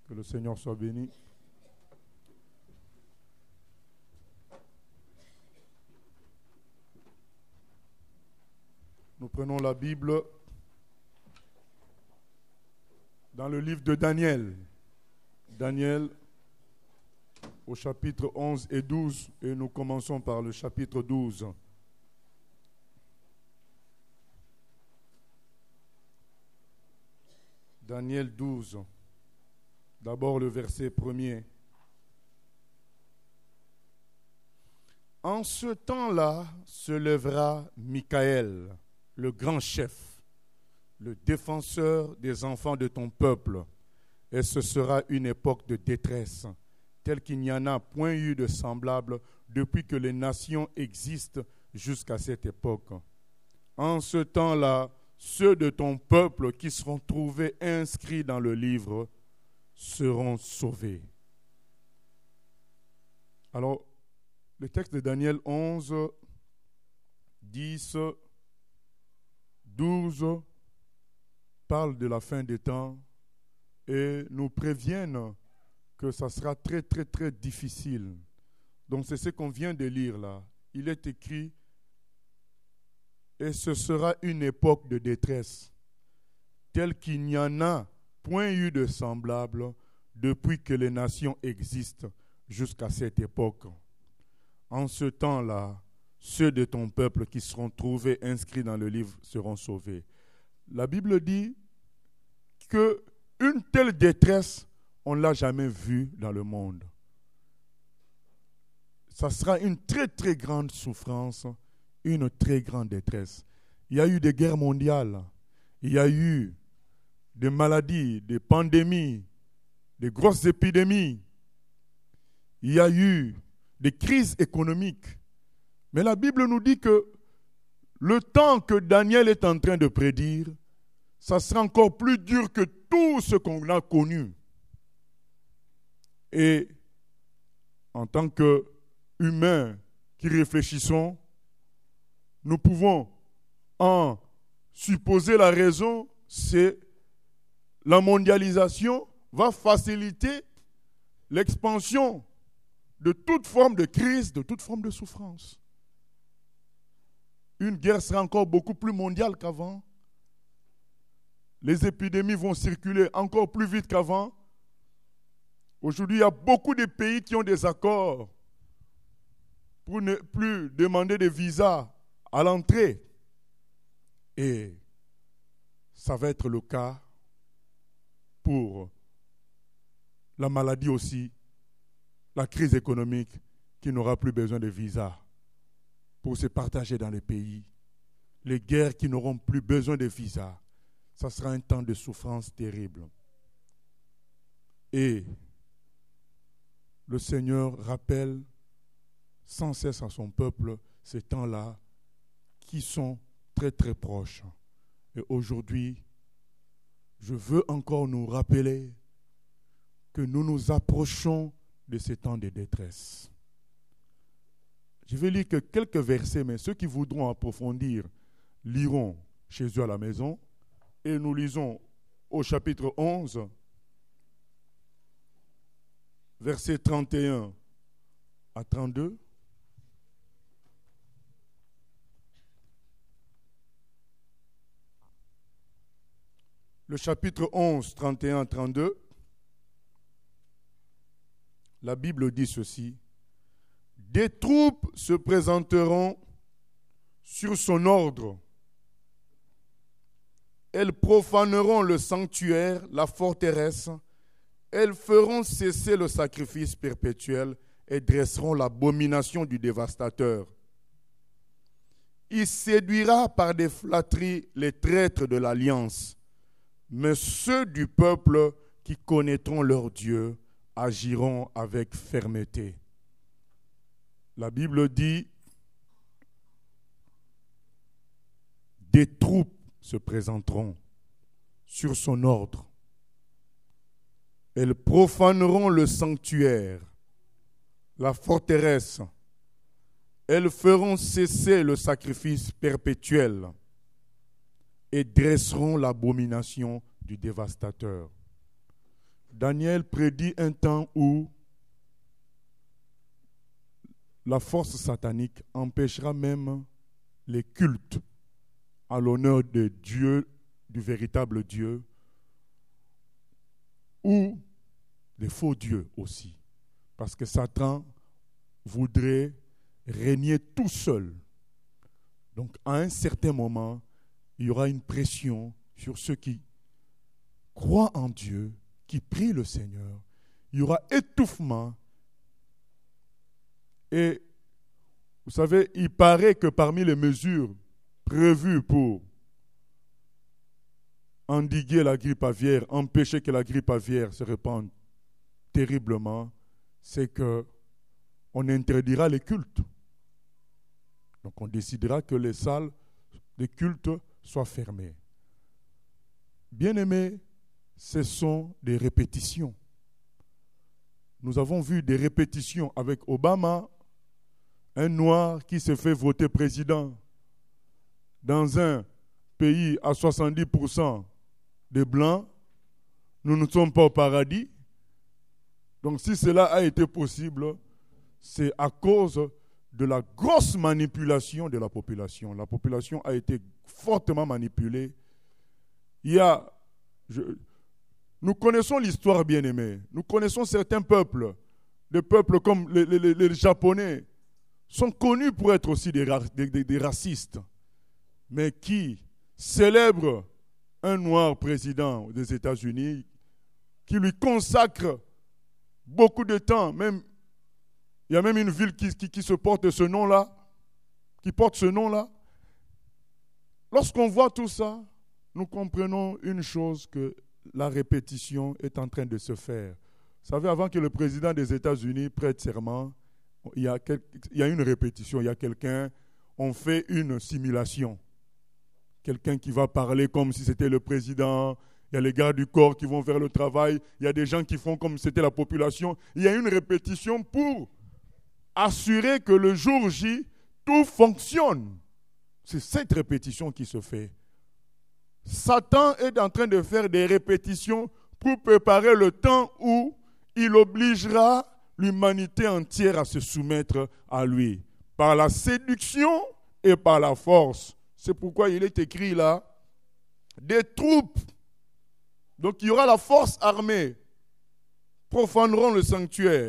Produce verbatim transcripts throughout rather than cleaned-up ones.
Que le Seigneur soit béni. Nous prenons la Bible dans le livre de Daniel. Daniel au chapitre onze et douze, et nous commençons par le chapitre douze. Daniel douze, d'abord le verset premier. En ce temps-là se lèvera Michaël, le grand chef, le défenseur des enfants de ton peuple, et ce sera une époque de détresse, telle qu'il n'y en a point eu de semblable depuis que les nations existent jusqu'à cette époque. En ce temps-là, ceux de ton peuple qui seront trouvés inscrits dans le livre seront sauvés. Alors, le texte de Daniel onze, dix, douze parle de la fin des temps et nous préviennent que ça sera très, très, très difficile. Donc, c'est ce qu'on vient de lire là. Il est écrit « Et ce sera une époque de détresse, telle qu'il n'y en a point eu de semblable depuis que les nations existent jusqu'à cette époque. En ce temps-là, ceux de ton peuple qui seront trouvés inscrits dans le livre seront sauvés. » La Bible dit qu'une telle détresse, on ne l'a jamais vue dans le monde. Ça sera une très très grande souffrance, une très grande détresse. Il y a eu des guerres mondiales, il y a eu des maladies, des pandémies, des grosses épidémies, il y a eu des crises économiques. Mais la Bible nous dit que le temps que Daniel est en train de prédire, ça sera encore plus dur que tout ce qu'on a connu. Et en tant qu'humains qui réfléchissons, nous pouvons en supposer la raison, c'est la mondialisation va faciliter l'expansion de toute forme de crise, de toute forme de souffrance. Une guerre sera encore beaucoup plus mondiale qu'avant. Les épidémies vont circuler encore plus vite qu'avant. Aujourd'hui, il y a beaucoup de pays qui ont des accords pour ne plus demander de visa à l'entrée. Et ça va être le cas pour la maladie aussi, la crise économique qui n'aura plus besoin de visa pour se partager dans les pays. Les guerres qui n'auront plus besoin de visa. Ça sera un temps de souffrance terrible. Et le Seigneur rappelle sans cesse à son peuple ces temps-là qui sont très très proches. Et aujourd'hui, je veux encore nous rappeler que nous nous approchons de ces temps de détresse. Je vais lire que quelques versets, mais ceux qui voudront approfondir liront chez eux à la maison. Et nous lisons au chapitre onze, versets trente et un à trente-deux. Le chapitre onze, trente et un à trente-deux. La Bible dit ceci. Des troupes se présenteront sur son ordre. Elles profaneront le sanctuaire, la forteresse. Elles feront cesser le sacrifice perpétuel et dresseront l'abomination du dévastateur. Il séduira par des flatteries les traîtres de l'alliance. Mais ceux du peuple qui connaîtront leur Dieu agiront avec fermeté. La Bible dit, des troupes se présenteront sur son ordre. Elles profaneront le sanctuaire, la forteresse. Elles feront cesser le sacrifice perpétuel et dresseront l'abomination du dévastateur. Daniel prédit un temps où la force satanique empêchera même les cultes à l'honneur de Dieu, du véritable Dieu, ou des faux dieux aussi. Parce que Satan voudrait régner tout seul. Donc, à un certain moment, il y aura une pression sur ceux qui croient en Dieu, qui prient le Seigneur. Il y aura étouffement. Et vous savez, il paraît que parmi les mesures prévues pour endiguer la grippe aviaire, empêcher que la grippe aviaire se répande terriblement, c'est qu'on interdira les cultes. Donc on décidera que les salles de culte soient fermées. Bien-aimés, ce sont des répétitions. Nous avons vu des répétitions avec Obama, un noir qui se fait voter président dans un pays à soixante-dix pour cent de blancs. Nous ne sommes pas au paradis. Donc si cela a été possible, c'est à cause de la grosse manipulation de la population. La population a été fortement manipulée. Il y a, je, nous connaissons l'histoire, bien-aimée. Nous connaissons certains peuples, des peuples comme les, les, les Japonais, sont connus pour être aussi des, des, des, des racistes, mais qui célèbrent un noir président des États-Unis, qui lui consacre beaucoup de temps. Même, il y a même une ville qui, qui, qui se porte ce nom-là, qui porte ce nom-là. Lorsqu'on voit tout ça, nous comprenons une chose, que la répétition est en train de se faire. Vous savez, avant que le président des États-Unis prête serment, il y a, quel, il y a une répétition, il y a quelqu'un, on fait une simulation. Quelqu'un qui va parler comme si c'était le président, il y a les gardes du corps qui vont faire le travail, il y a des gens qui font comme si c'était la population. Il y a une répétition pour assurer que le jour J, tout fonctionne. C'est cette répétition qui se fait. Satan est en train de faire des répétitions pour préparer le temps où il obligera l'humanité entière à se soumettre à lui, par la séduction et par la force. C'est pourquoi il est écrit là, des troupes. Donc il y aura la force armée, profaneront le sanctuaire,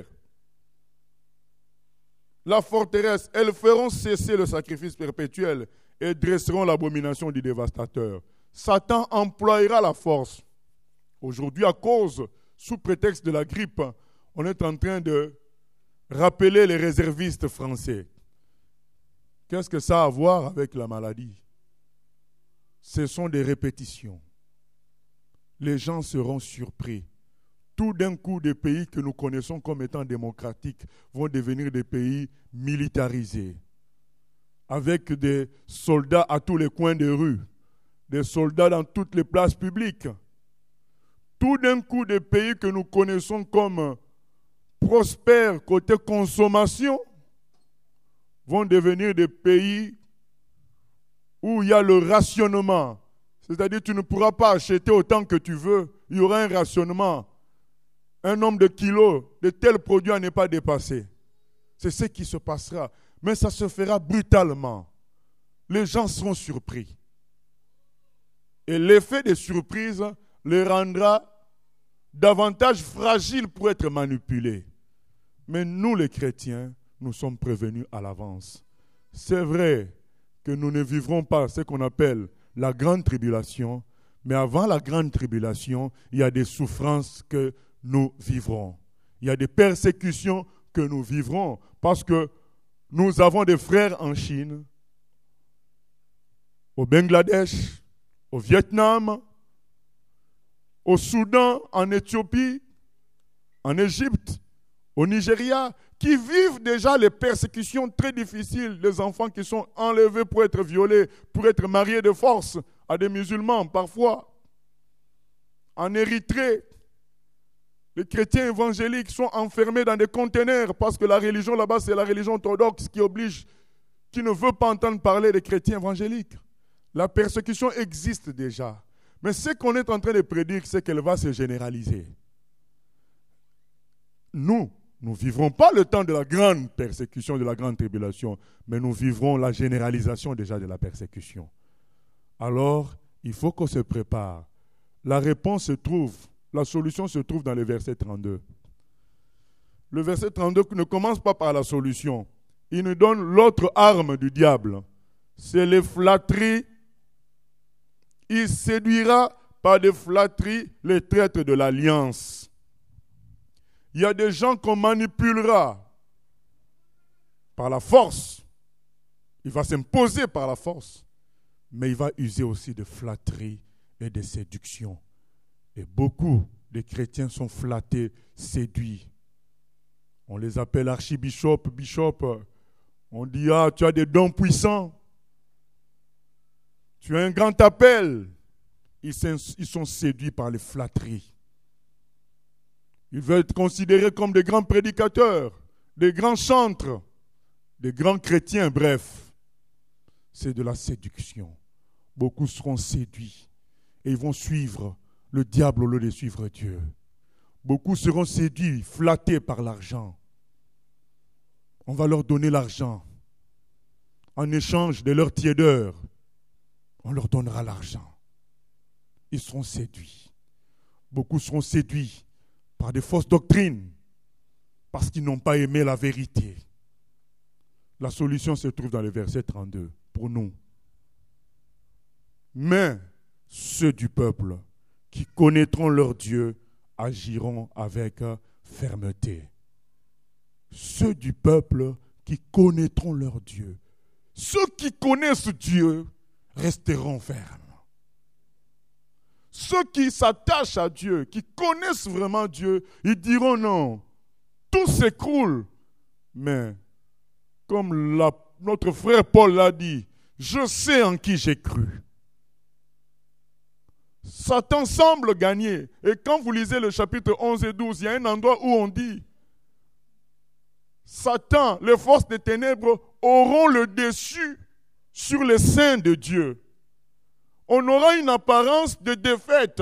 la forteresse, elles feront cesser le sacrifice perpétuel et dresseront l'abomination du dévastateur. Satan emploiera la force. Aujourd'hui, à cause, sous prétexte de la grippe, on est en train de rappeler les réservistes français. Qu'est-ce que ça a à voir avec la maladie? Ce sont des répétitions. Les gens seront surpris. Tout d'un coup, des pays que nous connaissons comme étant démocratiques vont devenir des pays militarisés, avec des soldats à tous les coins des rues, des soldats dans toutes les places publiques. Tout d'un coup, des pays que nous connaissons comme prospères côté consommation vont devenir des pays où il y a le rationnement. C'est-à-dire que tu ne pourras pas acheter autant que tu veux. Il y aura un rationnement. Un nombre de kilos de tels produits à ne pas dépasser. C'est ce qui se passera. Mais ça se fera brutalement. Les gens seront surpris. Et l'effet des surprises les rendra davantage fragiles pour être manipulés. Mais nous, les chrétiens, nous sommes prévenus à l'avance. C'est vrai que nous ne vivrons pas ce qu'on appelle la grande tribulation, mais avant la grande tribulation, il y a des souffrances que nous vivrons. Il y a des persécutions que nous vivrons parce que nous avons des frères en Chine, au Bangladesh, au Vietnam, au Soudan, en Éthiopie, en Égypte, au Nigeria, qui vivent déjà les persécutions très difficiles, des enfants qui sont enlevés pour être violés, pour être mariés de force à des musulmans parfois. En Érythrée, les chrétiens évangéliques sont enfermés dans des conteneurs parce que la religion là-bas, c'est la religion orthodoxe qui oblige, qui ne veut pas entendre parler des chrétiens évangéliques. La persécution existe déjà. Mais ce qu'on est en train de prédire, c'est qu'elle va se généraliser. nous, nous ne vivrons pas le temps de la grande persécution, de la grande tribulation, mais nous vivrons la généralisation déjà de la persécution. Alors, il faut qu'on se prépare. La réponse se trouve, la solution se trouve dans le verset trente-deux. Le verset trente-deux ne commence pas par la solution. Il nous donne l'autre arme du diable. C'est les flatteries. Il séduira par des flatteries les traîtres de l'alliance. Il y a des gens qu'on manipulera par la force. Il va s'imposer par la force. Mais il va user aussi de flatteries et de séduction. Et beaucoup de chrétiens sont flattés, séduits. On les appelle archibishops, bishops. On dit, ah, tu as des dons puissants. Tu as un grand appel. Ils sont séduits par les flatteries. Ils veulent être considérés comme des grands prédicateurs, des grands chantres, des grands chrétiens, bref. C'est de la séduction. Beaucoup seront séduits et ils vont suivre le diable au lieu de suivre Dieu. Beaucoup seront séduits, flattés par l'argent. On va leur donner l'argent. En échange de leur tiédeur, on leur donnera l'argent. Ils seront séduits. Beaucoup seront séduits par des fausses doctrines parce qu'ils n'ont pas aimé la vérité. La solution se trouve dans le verset trente-deux pour nous. Mais ceux du peuple qui connaîtront leur Dieu agiront avec fermeté. Ceux du peuple qui connaîtront leur Dieu. Ceux qui connaissent Dieu resteront fermes. Ceux qui s'attachent à Dieu, qui connaissent vraiment Dieu, ils diront non, tout s'écroule. Mais comme la, notre frère Paul l'a dit, je sais en qui j'ai cru. Satan semble gagner. Et quand vous lisez le chapitre onze et douze, il y a un endroit où on dit Satan, les forces des ténèbres auront le dessus sur les saints de Dieu. On aura une apparence de défaite.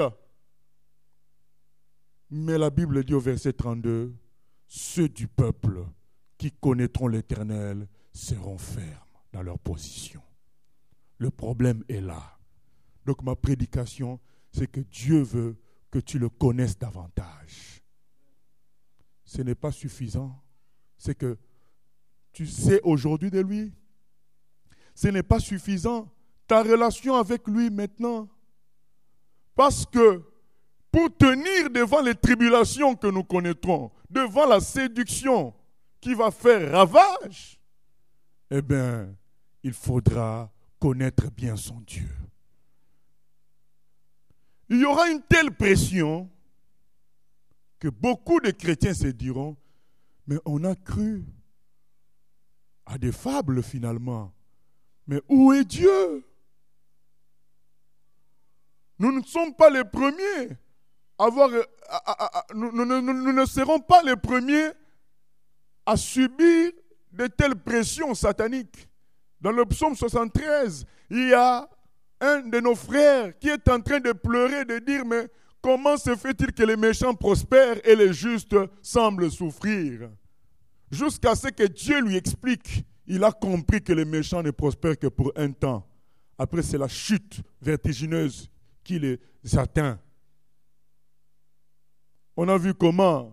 Mais la Bible dit au verset trente-deux, ceux du peuple qui connaîtront l'Éternel seront fermes dans leur position. Le problème est là. Donc ma prédication, c'est que Dieu veut que tu le connaisses davantage. Ce n'est pas suffisant. C'est que tu sais aujourd'hui de lui. Ce n'est pas suffisant. Ta relation avec lui maintenant. Parce que pour tenir devant les tribulations que nous connaîtrons, devant la séduction qui va faire ravage, eh bien, il faudra connaître bien son Dieu. Il y aura une telle pression que beaucoup de chrétiens se diront, mais on a cru à des fables finalement. Mais où est Dieu? Nous ne sommes pas les premiers à avoir, à, à, à, nous, nous, nous, nous ne serons pas les premiers à subir de telles pressions sataniques. Dans le psaume soixante-treize, il y a un de nos frères qui est en train de pleurer, de dire, mais comment se fait-il que les méchants prospèrent et les justes semblent souffrir? Jusqu'à ce que Dieu lui explique, il a compris que les méchants ne prospèrent que pour un temps. Après, c'est la chute vertigineuse qui les atteint. On a vu comment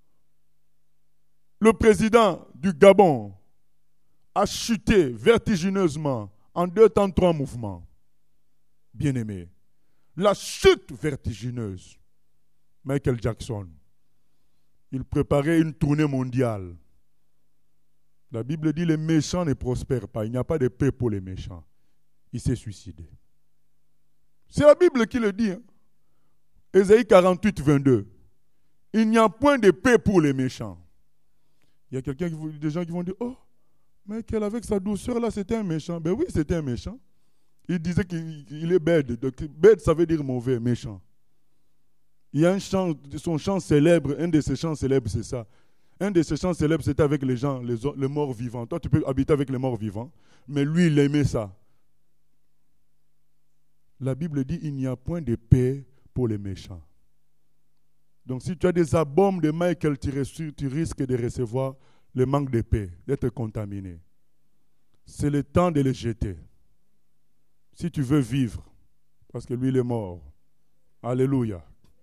le président du Gabon a chuté vertigineusement en deux temps, trois mouvements. Bien-aimé, la chute vertigineuse. Michael Jackson, il préparait une tournée mondiale. La Bible dit les méchants ne prospèrent pas. Il n'y a pas de paix pour les méchants. Il s'est suicidé. C'est la Bible qui le dit. Hein? Ésaïe quarante-huit, vingt-deux. Il n'y a point de paix pour les méchants. Il y a quelqu'un qui, des gens qui vont dire, oh, mais quel avec sa douceur là, c'était un méchant. Ben oui, c'était un méchant. Il disait qu'il est bête. Bête, ça veut dire mauvais, méchant. Il y a un chant, son chant célèbre, un de ses chants célèbres, c'est ça. Un de ses chants célèbres, c'était avec les gens, les, les morts vivants. Toi, tu peux habiter avec les morts vivants. Mais lui, il aimait ça. La Bible dit, il n'y a point de paix pour les méchants. Donc si tu as des albums de Michael, tu, reçu, tu risques de recevoir le manque de paix, d'être contaminé. C'est le temps de les jeter. Si tu veux vivre, parce que lui il est mort. Alléluia.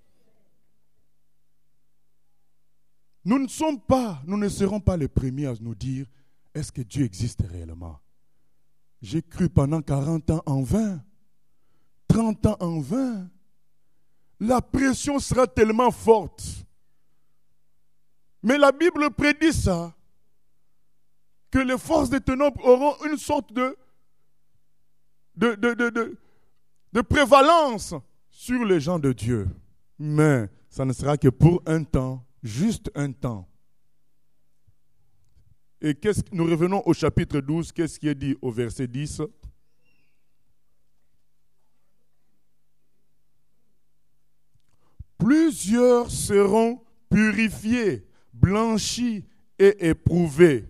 Nous ne sommes pas, nous ne serons pas les premiers à nous dire, est-ce que Dieu existe réellement? J'ai cru pendant quarante ans en vain, trente ans en vain. La pression sera tellement forte. Mais la Bible prédit ça, que les forces des ténèbres auront une sorte de, de, de, de, de, de prévalence sur les gens de Dieu. Mais ça ne sera que pour un temps, juste un temps. Et qu'est-ce, nous revenons au chapitre douze, qu'est-ce qui est dit au verset dix? Plusieurs seront purifiés, blanchis et éprouvés.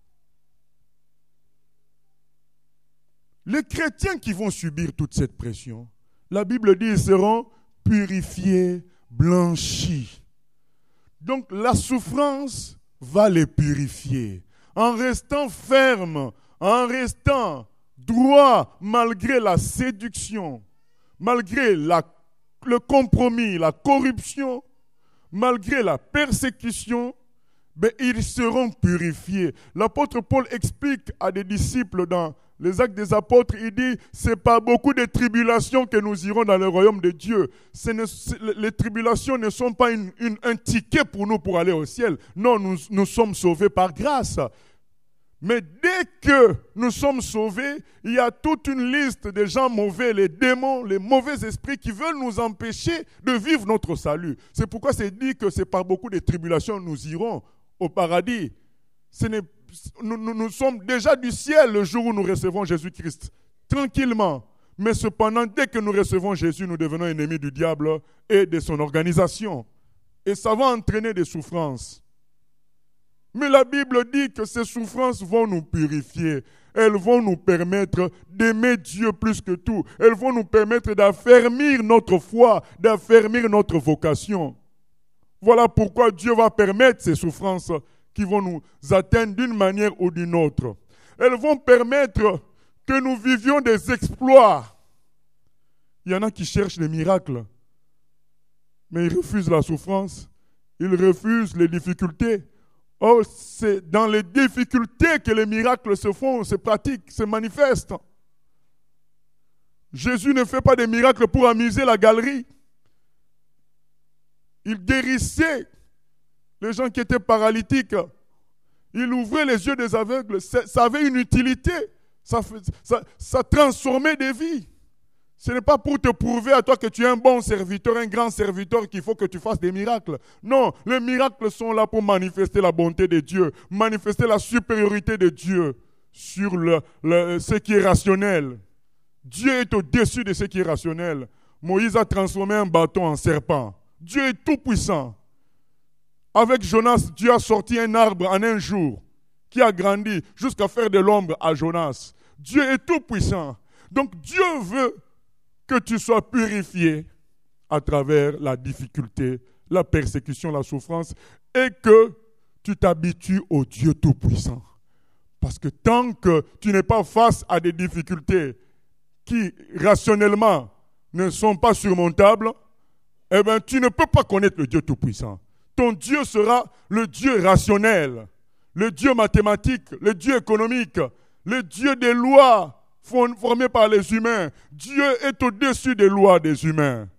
Les chrétiens qui vont subir toute cette pression, la Bible dit ils seront purifiés, blanchis. Donc la souffrance va les purifier. En restant ferme, en restant droit malgré la séduction, malgré la, le compromis, la corruption, malgré la persécution, ben, ils seront purifiés. L'apôtre Paul explique à des disciples dans les Actes des Apôtres, il dit, c'est pas beaucoup de tribulations que nous irons dans le royaume de Dieu. Ce ne, les tribulations ne sont pas une, une, un ticket pour nous pour aller au ciel. Non, nous, nous sommes sauvés par grâce. Mais dès que nous sommes sauvés, il y a toute une liste de gens mauvais, les démons, les mauvais esprits qui veulent nous empêcher de vivre notre salut. C'est pourquoi c'est dit que c'est par beaucoup de tribulations que nous irons au paradis. Ce n'est Nous, nous, nous sommes déjà du ciel le jour où nous recevons Jésus-Christ, tranquillement. Mais cependant, dès que nous recevons Jésus, nous devenons ennemis du diable et de son organisation. Et ça va entraîner des souffrances. Mais la Bible dit que ces souffrances vont nous purifier. Elles vont nous permettre d'aimer Dieu plus que tout. Elles vont nous permettre d'affermir notre foi, d'affermir notre vocation. Voilà pourquoi Dieu va permettre ces souffrances qui vont nous atteindre d'une manière ou d'une autre. Elles vont permettre que nous vivions des exploits. Il y en a qui cherchent les miracles, mais ils refusent la souffrance, ils refusent les difficultés. Oh, c'est dans les difficultés que les miracles se font, se pratiquent, se manifestent. Jésus ne fait pas des miracles pour amuser la galerie. Il guérissait les gens qui étaient paralytiques. Il ouvrait les yeux des aveugles. Ça, ça avait une utilité. Ça, ça, ça transformait des vies. Ce n'est pas pour te prouver à toi que tu es un bon serviteur, un grand serviteur, qu'il faut que tu fasses des miracles. Non, les miracles sont là pour manifester la bonté de Dieu, manifester la supériorité de Dieu sur le, le, ce qui est rationnel. Dieu est au-dessus de ce qui est rationnel. Moïse a transformé un bâton en serpent. Dieu est tout puissant. Avec Jonas, Dieu a sorti un arbre en un jour qui a grandi jusqu'à faire de l'ombre à Jonas. Dieu est tout puissant. Donc Dieu veut que tu sois purifié à travers la difficulté, la persécution, la souffrance, et que tu t'habitues au Dieu tout-puissant. Parce que tant que tu n'es pas face à des difficultés qui, rationnellement, ne sont pas surmontables, eh bien, tu ne peux pas connaître le Dieu tout-puissant. Ton Dieu sera le Dieu rationnel, le Dieu mathématique, le Dieu économique, le Dieu des lois formé par les humains. Dieu est au-dessus des lois des humains.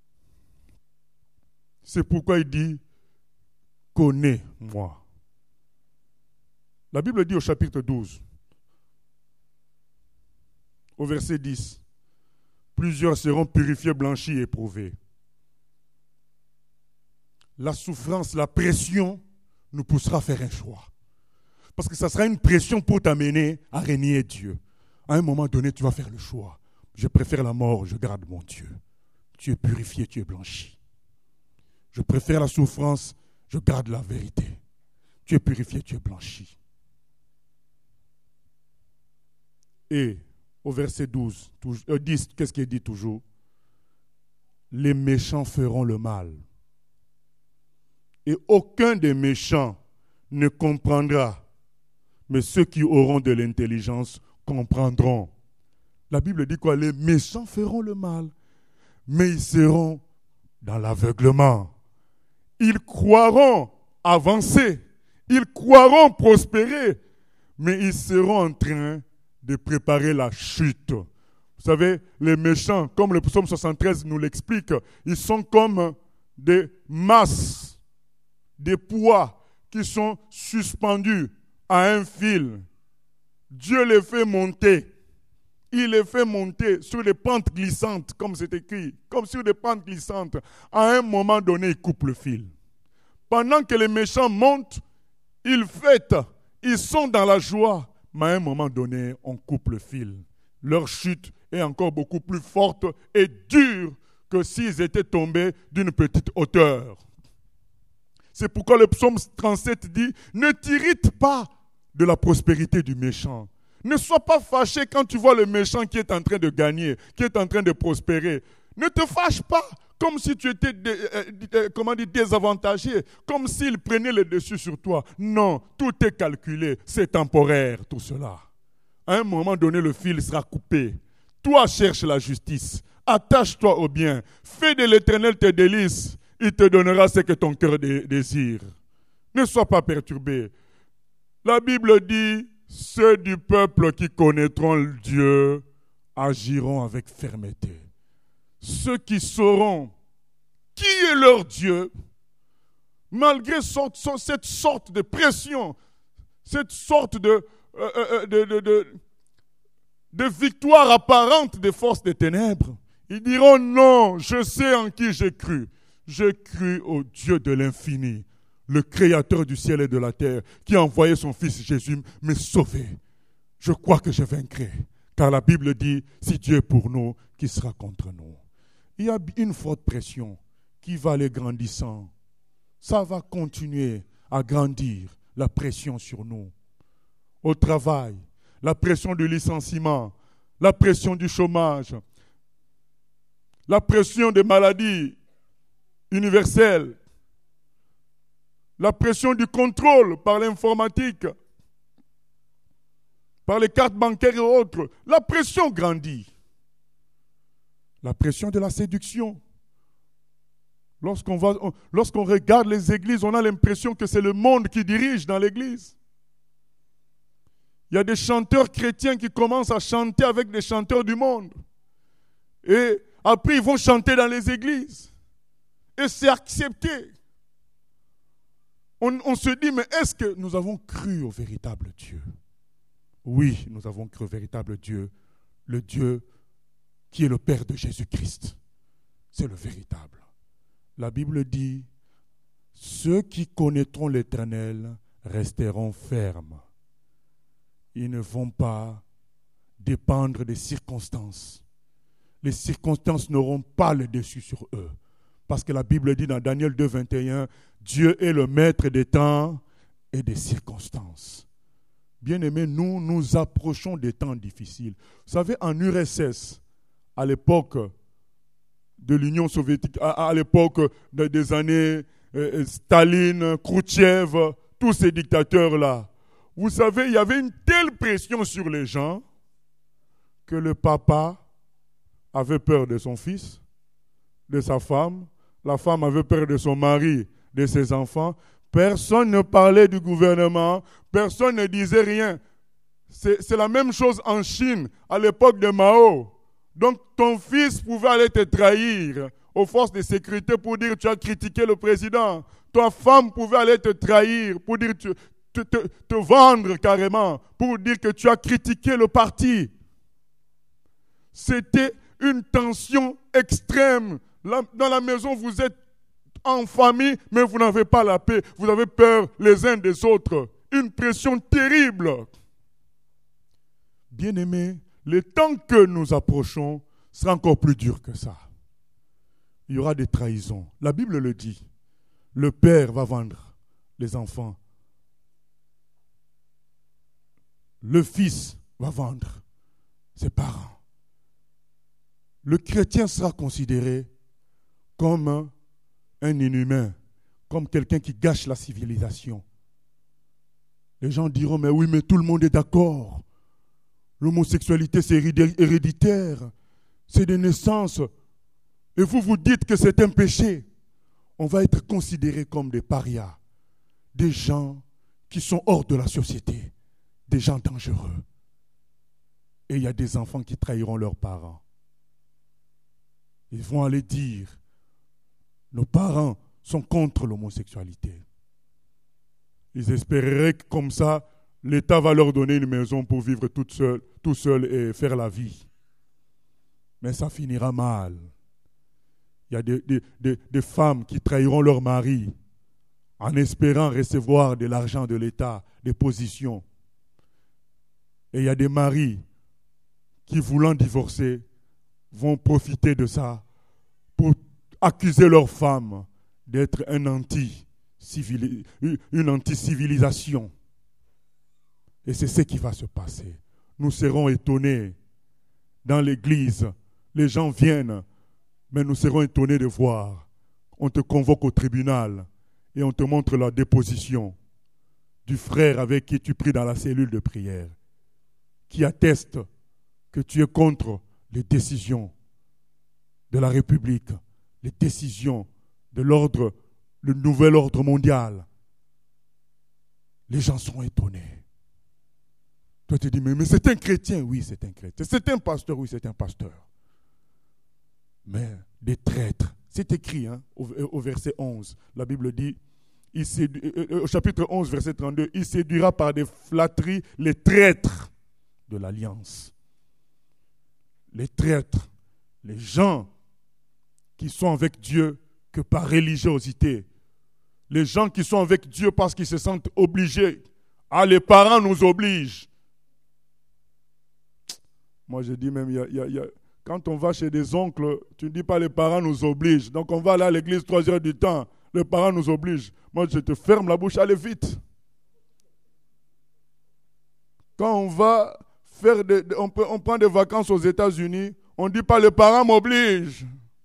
C'est pourquoi il dit, connais-moi. La Bible dit au chapitre douze, au verset dix, plusieurs seront purifiés, blanchis et éprouvés. La souffrance, la pression nous poussera à faire un choix. Parce que ça sera une pression pour t'amener à régner Dieu. À un moment donné, tu vas faire le choix. Je préfère la mort, je garde mon Dieu. Tu es purifié, tu es blanchi. Je préfère la souffrance, je garde la vérité. Tu es purifié, tu es blanchi. Et au verset douze, euh, dix, qu'est-ce qu'il dit toujours? Les méchants feront le mal. et aucun des méchants ne comprendra. Mais ceux qui auront de l'intelligence comprendront. La Bible dit quoi? Les méchants feront le mal, mais ils seront dans l'aveuglement. Ils croiront avancer, ils croiront prospérer, mais ils seront en train de préparer la chute. Vous savez, les méchants, comme le psaume soixante-treize nous l'explique, ils sont comme des masses, des poids qui sont suspendus à un fil. Dieu les fait monter. Il les fait monter sur des pentes glissantes, comme c'est écrit, comme sur des pentes glissantes. À un moment donné, il coupe le fil. Pendant que les méchants montent, ils fêtent, ils sont dans la joie. Mais à un moment donné, on coupe le fil. Leur chute est encore beaucoup plus forte et dure que s'ils étaient tombés d'une petite hauteur. C'est pourquoi le psaume trente-sept dit « Ne t'irrite pas de la prospérité du méchant. Ne sois pas fâché quand tu vois le méchant qui est en train de gagner, qui est en train de prospérer. Ne te fâche pas comme si tu étais dé, euh, comment dire, désavantagé, comme s'il prenait le dessus sur toi. Non, tout est calculé, c'est temporaire tout cela. À un moment donné, le fil sera coupé. Toi, cherche la justice, attache-toi au bien, fais de l'Éternel tes délices, il te donnera ce que ton cœur désire. Ne sois pas perturbé. La Bible dit, ceux du peuple qui connaîtront Dieu agiront avec fermeté. Ceux qui sauront qui est leur Dieu, malgré cette sorte de pression, cette sorte de, euh, de, de, de, de victoire apparente des forces des ténèbres, ils diront non, je sais en qui j'ai cru. J'ai cru au Dieu de l'infini, le créateur du ciel et de la terre, qui a envoyé son fils Jésus me sauver. Je crois que je vaincrai, car la Bible dit, si Dieu est pour nous, qui sera contre nous? Il y a une forte pression qui va aller grandissant. Ça va continuer à grandir, la pression sur nous. Au travail, la pression du licenciement, la pression du chômage, la pression des maladies universelles, la pression du contrôle par l'informatique, par les cartes bancaires et autres. La pression grandit. La pression de la séduction. Lorsqu'on va, on, lorsqu'on regarde les églises, on a l'impression que c'est le monde qui dirige dans l'église. Il y a des chanteurs chrétiens qui commencent à chanter avec des chanteurs du monde. Et après, ils vont chanter dans les églises. Et c'est accepté. On, on se dit, mais est-ce que nous avons cru au véritable Dieu? Oui, nous avons cru au véritable Dieu. Le Dieu qui est le Père de Jésus-Christ. C'est le véritable. La Bible dit, ceux qui connaîtront l'Éternel resteront fermes. Ils ne vont pas dépendre des circonstances. Les circonstances n'auront pas le dessus sur eux. Parce que la Bible dit dans Daniel deux, vingt et un, Dieu est le maître des temps et des circonstances. Bien-aimés, nous nous approchons des temps difficiles. Vous savez, en U R S S, à l'époque de l'Union soviétique, à, à l'époque de, des années euh, Staline, Khrouchtchev, tous ces dictateurs-là, vous savez, il y avait une telle pression sur les gens que le papa avait peur de son fils, de sa femme, la femme avait peur de son mari, de ses enfants. Personne ne parlait du gouvernement, personne ne disait rien. C'est, c'est la même chose en Chine, à l'époque de Mao. Donc ton fils pouvait aller te trahir aux forces de sécurité pour dire que tu as critiqué le président. Ta femme pouvait aller te trahir pour dire tu, te, te, te vendre carrément, pour dire que tu as critiqué le parti. C'était une tension extrême. Là, dans la maison, vous êtes en famille, mais vous n'avez pas la paix. Vous avez peur les uns des autres. Une pression terrible. Bien-aimés, le temps que nous approchons sera encore plus dur que ça. Il y aura des trahisons. La Bible le dit. Le père va vendre les enfants. Le fils va vendre ses parents. Le chrétien sera considéré comme un inhumain, comme quelqu'un qui gâche la civilisation. Les gens diront, mais oui, mais tout le monde est d'accord. L'homosexualité, c'est héréditaire. C'est de naissance. Et vous vous dites que c'est un péché. On va être considérés comme des parias. Des gens qui sont hors de la société. Des gens dangereux. Et il y a des enfants qui trahiront leurs parents. Ils vont aller dire, nos parents sont contre l'homosexualité. Ils espéreraient que comme ça, l'État va leur donner une maison pour vivre toute seule, tout seul et faire la vie. Mais ça finira mal. Il y a des, des, des, des femmes qui trahiront leur mari en espérant recevoir de l'argent de l'État, des positions. Et il y a des maris qui, voulant divorcer, vont profiter de ça pour accuser leur femme d'être un anti, une anti-civilisation. Et c'est ce qui va se passer. Nous serons étonnés. Dans l'église, les gens viennent, mais nous serons étonnés de voir. On te convoque au tribunal et on te montre la déposition du frère avec qui tu pries dans la cellule de prière, qui atteste que tu es contre les décisions de la République, les décisions de l'ordre, le nouvel ordre mondial. Les gens sont étonnés. Toi, tu dis, mais, mais c'est un chrétien. Oui, c'est un chrétien. C'est un pasteur. Oui, c'est un pasteur. Mais des traîtres. C'est écrit hein, au, au verset onze. La Bible dit, il sédu, au chapitre onze, verset trente-deux, il séduira par des flatteries les traîtres de l'alliance. Les traîtres, les gens qui sont avec Dieu que par religiosité. Les gens qui sont avec Dieu parce qu'ils se sentent obligés. Ah, les parents nous obligent. Moi, je dis même, y a, y a, y a, quand on va chez des oncles, tu ne dis pas les parents nous obligent. Donc, on va aller à l'église trois heures du temps. Les parents nous obligent. Moi, je te ferme la bouche, allez vite. Quand on va faire des, on, peut, on prend des vacances aux États-Unis, on ne dit pas les parents m'obligent.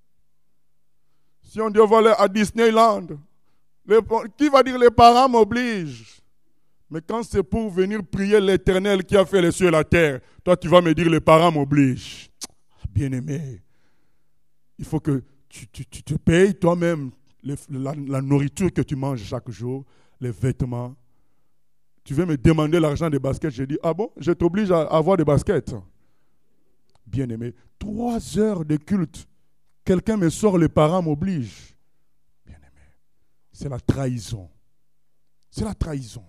Si on dit on va aller à Disneyland, les, qui va dire les parents m'obligent? Mais quand c'est pour venir prier l'Éternel qui a fait les cieux et la terre, toi tu vas me dire les parents m'obligent. Bien-aimé, il faut que tu, tu, tu te payes toi-même les, la, la nourriture que tu manges chaque jour, les vêtements. Tu veux me demander l'argent des baskets, je dis, ah bon, je t'oblige à avoir des baskets. Bien-aimé, trois heures de culte, quelqu'un me sort, les parents m'obligent. Bien-aimé, c'est la trahison. C'est la trahison.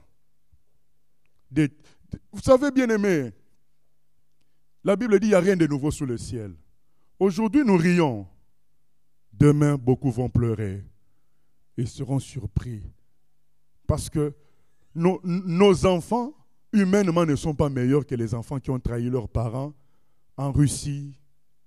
Des, des, vous savez, bien-aimé, la Bible dit qu'il n'y a rien de nouveau sous le ciel. Aujourd'hui, nous rions. Demain, beaucoup vont pleurer. Ils seront surpris. Parce que nos, nos enfants, humainement, ne sont pas meilleurs que les enfants qui ont trahi leurs parents en Russie,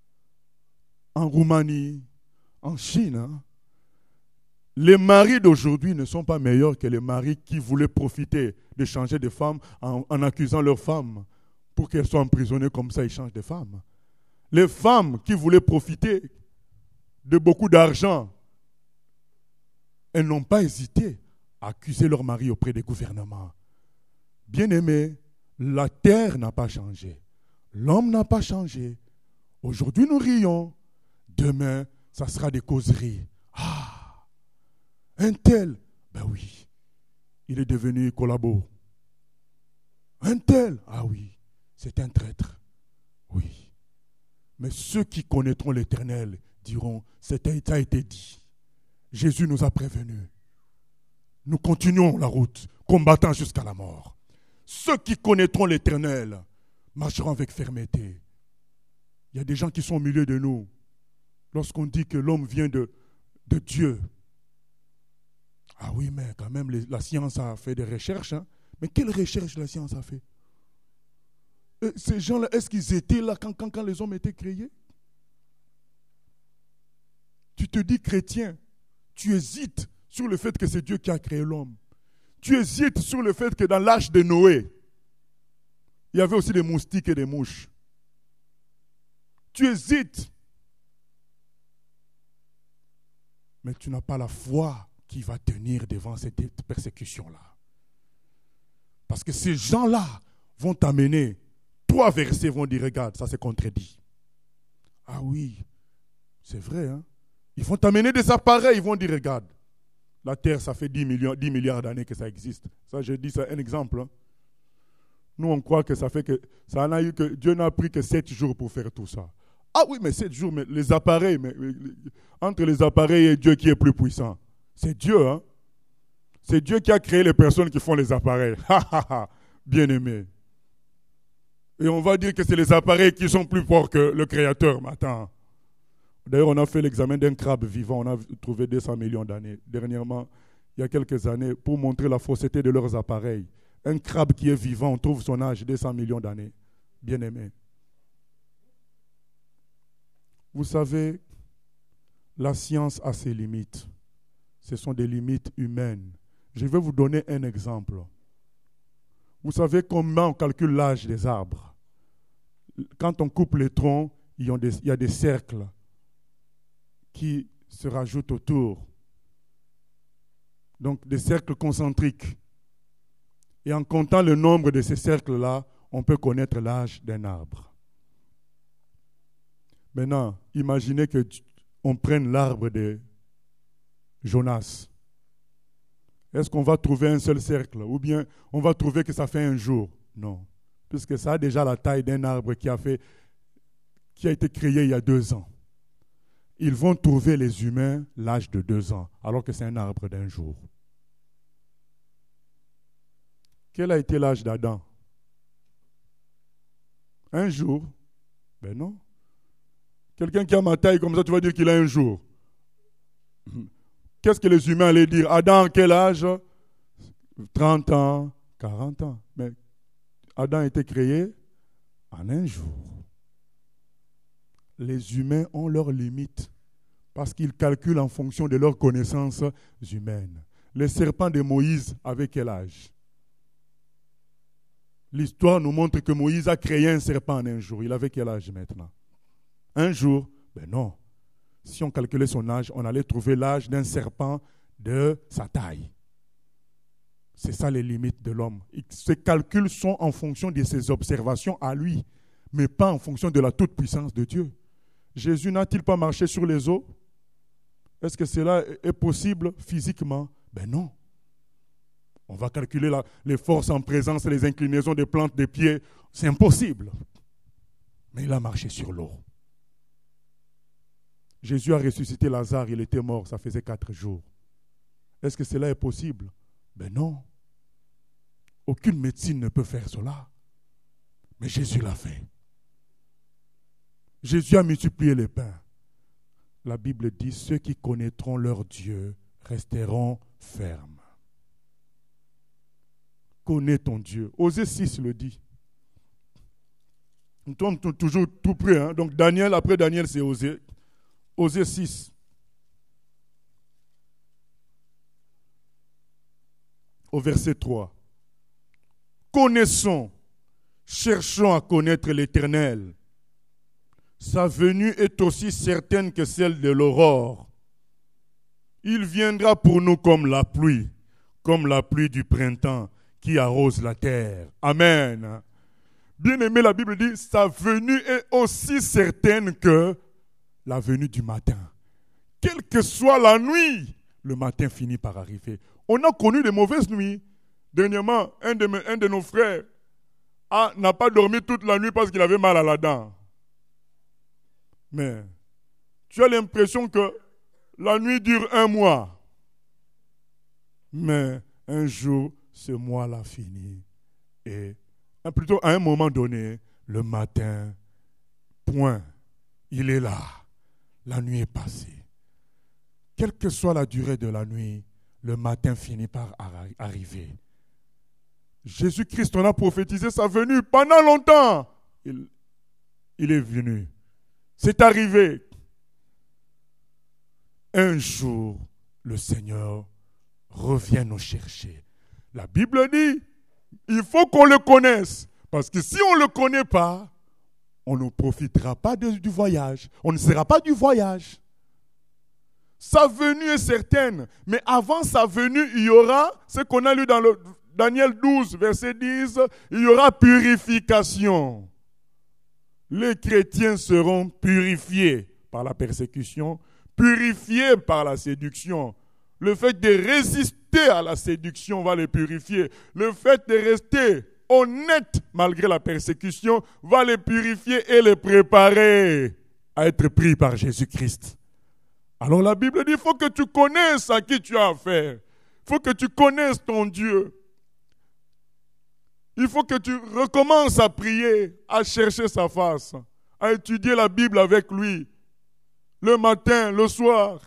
en Roumanie, en Chine. Hein. Les maris d'aujourd'hui ne sont pas meilleurs que les maris qui voulaient profiter de changer de femme en, en accusant leurs femmes pour qu'elles soient emprisonnées comme ça, ils changent de femme. Les femmes qui voulaient profiter de beaucoup d'argent, elles n'ont pas hésité à accuser leur mari auprès des gouvernements. Bien-aimés, la terre n'a pas changé. L'homme n'a pas changé. Aujourd'hui, nous rions. Demain, ça sera des causeries. Ah, un tel, ben oui, il est devenu collabo. Un tel, ah oui, c'est un traître. Oui. Mais ceux qui connaîtront l'Éternel diront, ça a été dit. Jésus nous a prévenus. Nous continuons la route, combattant jusqu'à la mort. Ceux qui connaîtront l'Éternel marcheront avec fermeté. Il y a des gens qui sont au milieu de nous. Lorsqu'on dit que l'homme vient de, de Dieu. Ah oui, mais quand même, les, la science a fait des recherches. Hein? Mais quelles recherches la science a fait? Et ces gens-là, est-ce qu'ils étaient là quand, quand, quand les hommes étaient créés? Tu te dis chrétien, tu hésites sur le fait que c'est Dieu qui a créé l'homme. Tu hésites sur le fait que dans l'âge de Noé, il y avait aussi des moustiques et des mouches. Tu hésites. Mais tu n'as pas la foi qui va tenir devant cette persécution-là. Parce que ces gens-là vont t'amener, trois versets vont dire, regarde, ça c'est contredit. Ah oui, c'est vrai, hein? Ils vont t'amener des appareils, ils vont dire, regarde, la Terre, ça fait dix millions, dix milliards d'années que ça existe. Ça, je dis, c'est un exemple. Hein? Nous, on croit que ça fait que, ça en a eu que, Dieu n'a pris que sept jours pour faire tout ça. Ah oui, mais sept jours, mais les appareils, mais, mais, entre les appareils et Dieu qui est plus puissant, c'est Dieu, hein? C'est Dieu qui a créé les personnes qui font les appareils. Bien aimé. Et on va dire que c'est les appareils qui sont plus forts que le Créateur. Mais attends. D'ailleurs, on a fait l'examen d'un crabe vivant. On a trouvé deux cents millions d'années. Dernièrement, il y a quelques années, pour montrer la fausseté de leurs appareils. Un crabe qui est vivant, on trouve son âge deux cents millions d'années. Bien aimé. Vous savez, la science a ses limites. Ce sont des limites humaines. Je vais vous donner un exemple. Vous savez comment on calcule l'âge des arbres? Quand on coupe les troncs, il y a des, il y a des cercles qui se rajoutent autour. Donc des cercles concentriques. Et en comptant le nombre de ces cercles-là, on peut connaître l'âge d'un arbre. Maintenant, imaginez qu'on prenne l'arbre de Jonas. Est-ce qu'on va trouver un seul cercle? Ou bien on va trouver que ça fait un jour? Non. Puisque ça a déjà la taille d'un arbre qui a, fait, qui a été créé il y a deux ans. Ils vont trouver, les humains, l'âge de deux ans, alors que c'est un arbre d'un jour. Quel a été l'âge d'Adam? Un jour? Ben non. Quelqu'un qui a ma taille comme ça, tu vas dire qu'il a un jour. Qu'est-ce que les humains allaient dire? Adam, quel âge? trente ans, quarante ans. Mais Adam a été créé en un jour. Les humains ont leurs limites parce qu'ils calculent en fonction de leurs connaissances humaines. Les serpents de Moïse avaient quel âge? L'histoire nous montre que Moïse a créé un serpent en un jour. Il avait quel âge maintenant? Un jour? Ben non. Si on calculait son âge, on allait trouver l'âge d'un serpent de sa taille. C'est ça les limites de l'homme. Ces calculs sont en fonction de ses observations à lui, mais pas en fonction de la toute-puissance de Dieu. Jésus n'a-t-il pas marché sur les eaux? Est-ce que cela est possible physiquement? Ben non. On va calculer la, les forces en présence, les inclinaisons des plantes des pieds. C'est impossible. Mais il a marché sur l'eau. Jésus a ressuscité Lazare, il était mort, ça faisait quatre jours. Est-ce que cela est possible? Ben non. Aucune médecine ne peut faire cela. Mais Jésus l'a fait. Jésus a multiplié les pains. La Bible dit, ceux qui connaîtront leur Dieu resteront fermes. Connais ton Dieu. Osée six le dit. Nous sommes toujours tout près. Hein? Donc Daniel, après Daniel, c'est Osée. Osée six. Au verset trois. Connaissons, cherchons à connaître l'Éternel. Sa venue est aussi certaine que celle de l'aurore. Il viendra pour nous comme la pluie, comme la pluie du printemps qui arrose la terre. Amen. Bien aimé, la Bible dit, sa venue est aussi certaine que la venue du matin. Quelle que soit la nuit, le matin finit par arriver. On a connu de mauvaises nuits. Dernièrement, un de, mes, un de nos frères a, n'a pas dormi toute la nuit parce qu'il avait mal à la dent. Mais tu as l'impression que la nuit dure un mois. Mais un jour, ce mois-là finit. Et plutôt à un moment donné, le matin, point, il est là. La nuit est passée. Quelle que soit la durée de la nuit, le matin finit par arriver. Jésus-Christ, on a prophétisé sa venue pendant longtemps. Il, il est venu. C'est arrivé. Un jour, le Seigneur revient nous chercher. La Bible dit, il faut qu'on le connaisse. Parce que si on ne le connaît pas, on ne profitera pas de, du voyage. On ne sera pas du voyage. Sa venue est certaine, mais avant sa venue, il y aura, ce qu'on a lu dans le Daniel douze, verset dix, il y aura purification. Les chrétiens seront purifiés par la persécution, purifiés par la séduction. Le fait de résister à la séduction va les purifier. Le fait de rester honnête malgré la persécution va les purifier et les préparer à être pris par Jésus-Christ. Alors la Bible dit, il faut que tu connaisses à qui tu as affaire. Il faut que tu connaisses ton Dieu. Il faut que tu recommences à prier, à chercher sa face, à étudier la Bible avec lui, le matin, le soir,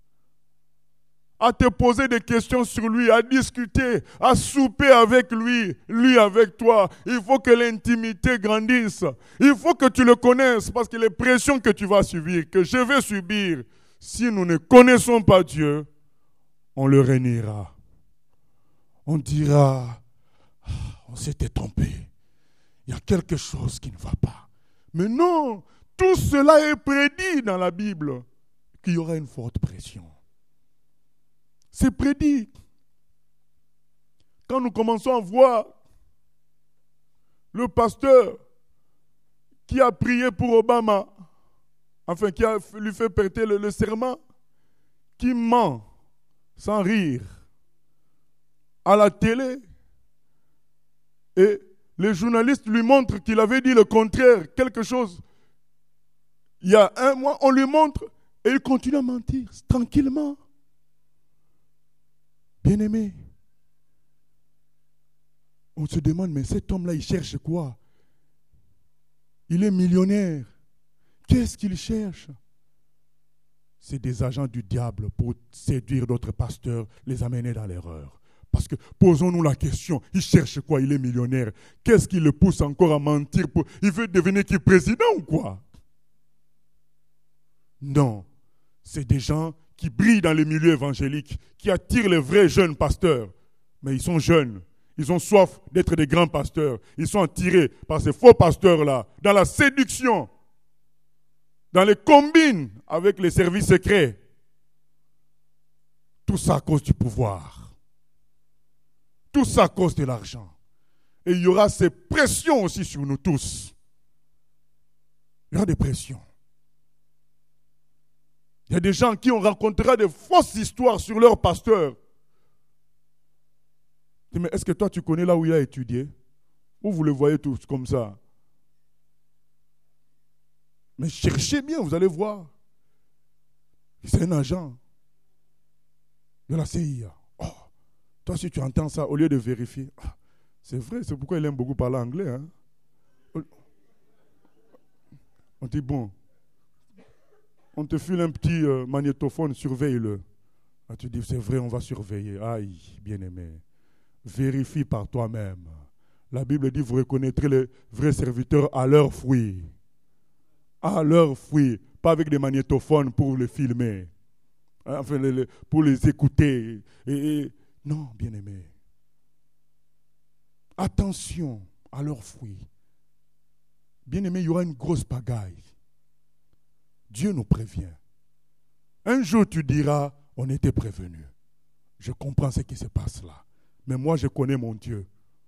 à te poser des questions sur lui, à discuter, à souper avec lui, lui avec toi. Il faut que l'intimité grandisse. Il faut que tu le connaisses parce que les pressions que tu vas subir, que je vais subir, si nous ne connaissons pas Dieu, on le reniera. On dira, on s'était trompé. Il y a quelque chose qui ne va pas. Mais non, tout cela est prédit dans la Bible, qu'il y aura une forte pression. C'est prédit. Quand nous commençons à voir le pasteur qui a prié pour Obama, enfin qui a lui fait prêter le, le serment, qui ment sans rire à la télé, et les journalistes lui montrent qu'il avait dit le contraire, quelque chose. Il y a un mois, on lui montre et il continue à mentir tranquillement. Bien-aimé, on se demande, mais cet homme-là, il cherche quoi? Il est millionnaire. Qu'est-ce qu'il cherche? C'est des agents du diable pour séduire d'autres pasteurs, les amener dans l'erreur. Parce que, posons-nous la question, il cherche quoi? Il est millionnaire. Qu'est-ce qui le pousse encore à mentir? Pour... Il veut devenir qui, président ou quoi? Non, c'est des gens qui brillent dans les milieux évangéliques, qui attirent les vrais jeunes pasteurs. Mais ils sont jeunes, ils ont soif d'être des grands pasteurs. Ils sont attirés par ces faux pasteurs-là, dans la séduction, dans les combines avec les services secrets. Tout ça à cause du pouvoir. Tout ça à cause de l'argent. Et il y aura ces pressions aussi sur nous tous. Il y aura des pressions. Il y a des gens qui ont raconté des fausses histoires sur leur pasteur. Mais est-ce que toi tu connais là où il a étudié? Ou vous le voyez tous comme ça? Mais cherchez bien, vous allez voir. C'est un agent de la C I A. Oh, toi si tu entends ça, au lieu de vérifier, ah, c'est vrai, c'est pourquoi il aime beaucoup parler anglais. Hein? On dit bon, on te file un petit euh, magnétophone, surveille-le. Ah, tu dis, c'est vrai, on va surveiller. Aïe, bien-aimé. Vérifie par toi-même. La Bible dit, vous reconnaîtrez les vrais serviteurs à leurs fruits. À leurs fruits. Pas avec des magnétophones pour les filmer. Enfin, les, les, pour les écouter. Et, et, non, bien-aimé. Attention à leurs fruits. Bien-aimé, il y aura une grosse pagaille. Dieu nous prévient. Un jour, tu diras, on était prévenu. Je comprends ce qui se passe là. Mais moi, je connais mon Dieu.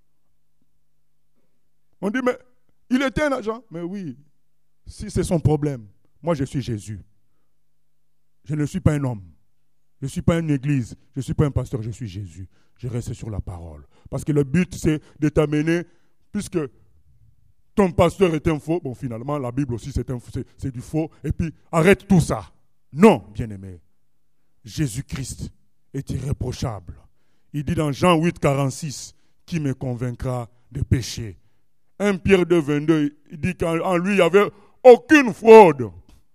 On dit, mais il était un agent. Mais oui, si c'est son problème. Moi, je suis Jésus. Je ne suis pas un homme. Je ne suis pas une église. Je ne suis pas un pasteur. Je suis Jésus. Je reste sur la parole. Parce que le but, c'est de t'amener, puisque ton pasteur est un faux. Bon, finalement, la Bible aussi, c'est, un, c'est, c'est du faux. Et puis, arrête tout ça. Non, bien-aimé. Jésus-Christ est irréprochable. Il dit dans Jean huit, quarante-six, qui me convaincra de péché. un Pierre deux, vingt-deux, il dit qu'en lui, il n'y avait aucune fraude.